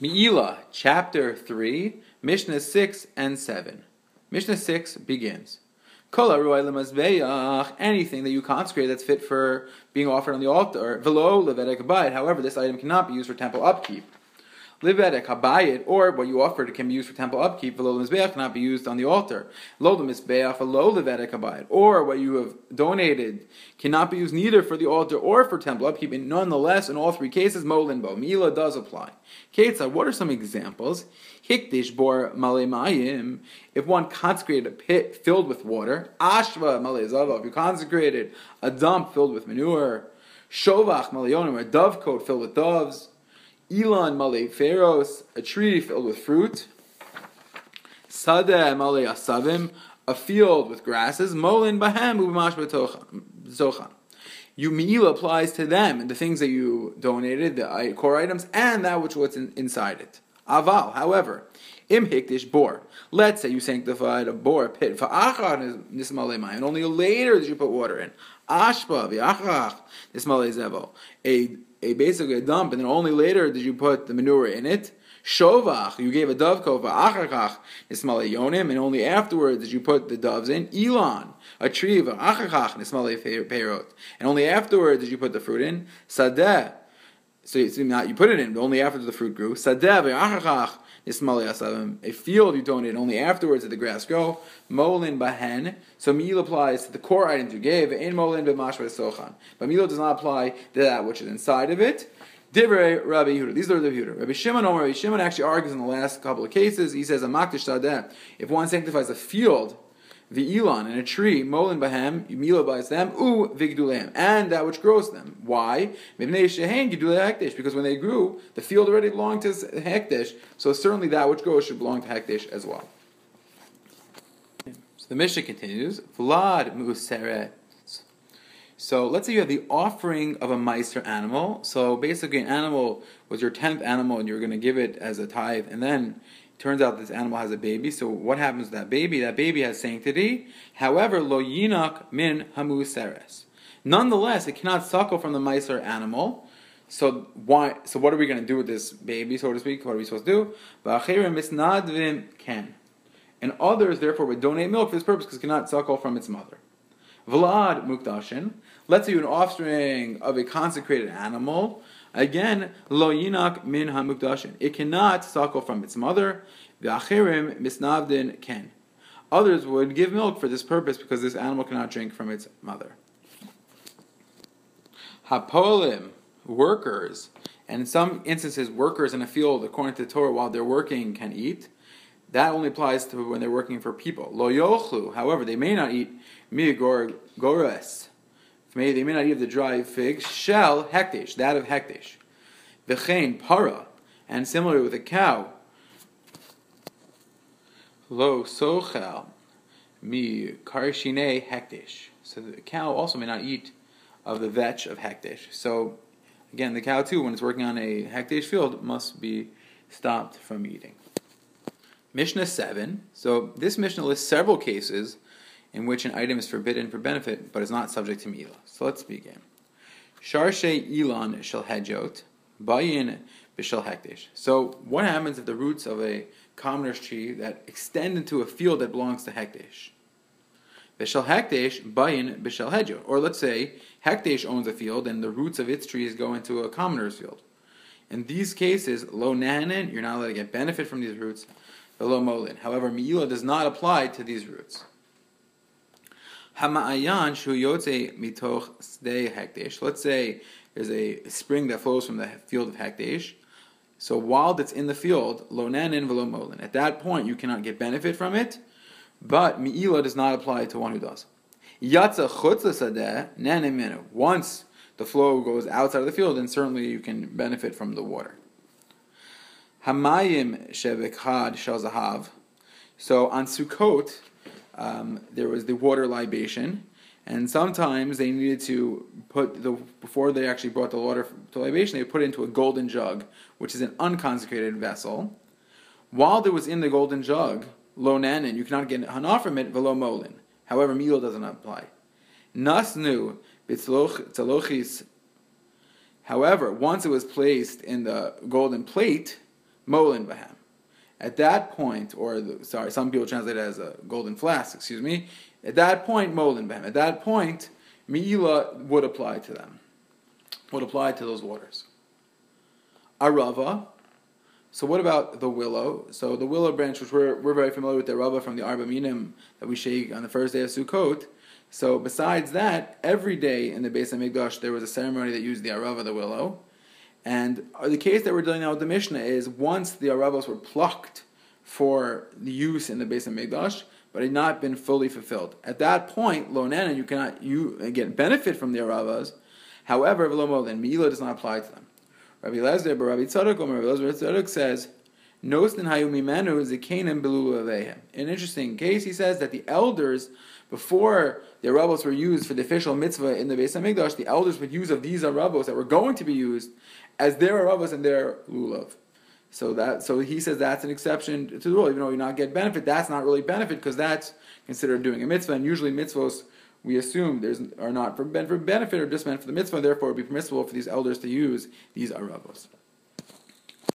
Me'ila, chapter 3, Mishnah 6 and 7. Mishnah 6 begins. Kol haruay lemazbeach, anything that you consecrate that's fit for being offered on the altar. Velo levedek habayit, however, this item cannot be used for temple upkeep. Levedek habayit, or what you offered can be used for temple upkeep. Velo lemazbeach cannot be used on the altar. Lo lemazbeach, velo levedek habayit, or what you have donated cannot be used neither for the altar or for temple upkeep. And nonetheless, in all three cases, molin bo, Me'ila does apply. Ketzad, what are some examples? Hikdish bor male mayim, if one consecrated a pit filled with water. Ashva male zava, if you consecrated a dump filled with manure. Shovach male yonim, a dovecote filled with doves. Ilan male pharos, a tree filled with fruit. Sadeh male asavim, a field with grasses. Molin bahem u'b'mash b'tochan. Me'ila applies to them and the things that you donated, the core items, and that which was inside it. Aval, however, im hikdish bor. Let's say you sanctified a bor, a pit, fa'achar nismale mayim, and only later did you put water in. Ashpa v'achach nismale zevo. Basically a dump, and then only later did you put the manure in it. Shovach, you gave a dovecote, v'achachach nismale yonim, and only afterwards did you put the doves in. Elon, a tree, v'achachach nismale peirot, and only afterwards did you put the fruit in. Sadeh, so you put it in, but only after the fruit grew. Sadeh v'achachach nismale asavim, a field you donated, only afterwards did the grass grow. Molin bahen, so Me'ila applies to the core items you gave. Ein molin b'mash v'sochan, but Me'ila does not apply to that which is inside of it. Divrei Rabbi Yehuda. These are the Yehuda. Rabbi Shimon actually argues in the last couple of cases. He says, "Amakdish sadeh." If one sanctifies a field, the Elon and a tree, molin bahem, Me'ila buys them, vigdulehem, and that which grows them. Why? Because when they grew, the field already belonged to hekdesh. So certainly that which grows should belong to hekdesh as well. So the Mishnah continues. Vlad museret. So let's say you have the offering of a meiser animal. So basically an animal was your 10th animal and you were going to give it as a tithe. And then it turns out this animal has a baby. So what happens to that baby? That baby has sanctity. However, lo yinak min hamuseres. Nonetheless, it cannot suckle from the meiser animal. So what are we going to do with this baby, so to speak? What are we supposed to do? V'achirim misnadvim ken. And others, therefore, would donate milk for this purpose because it cannot suckle from its mother. Vlad mukdashin. Let's say you're an offspring of a consecrated animal. Again, lo yinak min hamukdashin. It cannot suckle from its mother. V'achirim misnavdin ken. Others would give milk for this purpose because this animal cannot drink from its mother. Hapolim, workers, and in some instances, workers in a field, according to the Torah, while they're working, can eat. That only applies to when they're working for people. Lo yochlu, however, they may not eat mi gores. They may not eat of the dry figs. Shel hekdesh, that of hekdesh. V'chein para, and similarly with a cow. Lo sochel mi karshine hekdesh. So the cow also may not eat of the vetch of hekdesh. So again, the cow too, when it's working on a hekdesh field, must be stopped from eating. Mishnah 7. So this Mishnah lists several cases in which an item is forbidden for benefit, but is not subject to Me'ila. So let's begin. Sharshe ilan shel hedjot, bayin b'shel hekdesh. So what happens if the roots of a commoner's tree that extend into a field that belongs to hekdesh? B'shel hekdesh, bayin b'shel hedjot. Or let's say hekdesh owns a field and the roots of its trees go into a commoner's field. In these cases, lo nahanin, you're not allowed to get benefit from these roots. Velo molin. However, Me'ila does not apply to these roots. Hama'ayan shu yotze mitoch sdei hekdesh. Let's say there's a spring that flows from the field of hekdesh. So while it's in the field, lo nahanin velo molin. At that point, you cannot get benefit from it, but Me'ila does not apply to one who does. Yatza chutz l'sadeh nahanin minu. Once the flow goes outside of the field, then certainly you can benefit from the water. Hamayim shevekhad shel zahav. So on Sukkot, there was the water libation, and sometimes they needed to before they actually brought the water to libation, they would put it into a golden jug, which is an unconsecrated vessel. While it was in the golden jug, lo nahanin, you cannot get hana from it, velo molin. However, Me'ila doesn't apply. Nasnu b'tzalochis. However, once it was placed in the golden plate, molin bahem. At that point, some people translate it as a golden flask, excuse me. At that point, molin bahem. At that point, mi'ila would apply to them. Would apply to those waters. Arava. So what about the willow? So the willow branch, which we're very familiar with, the arava from the Arba Minim that we shake on the first day of Sukkot. So besides that, every day in the Beis HaMikdash there was a ceremony that used the arava, the willow. And the case that we're dealing now with the Mishnah is once the aravos were plucked for the use in the Beis HaMikdash, but had not been fully fulfilled. At that point, lo nana, you cannot get benefit from the aravos. However, v'lo molin, mi'ila does not apply to them. Rabbi Lezer, but Rabbi Tzadok says, Nosnin hayu mimenu zikenim belu avehem. An interesting case, he says that the elders, before the aravos were used for the official mitzvah in the Beis HaMikdash, the elders would use of these aravos that were going to be used as their aravos and their lulav. So he says that's an exception to the rule. Even though you not get benefit, that's not really benefit because that's considered doing a mitzvah. And usually mitzvos, we assume are not for benefit or just meant for the mitzvah. Therefore, it would be permissible for these elders to use these aravos.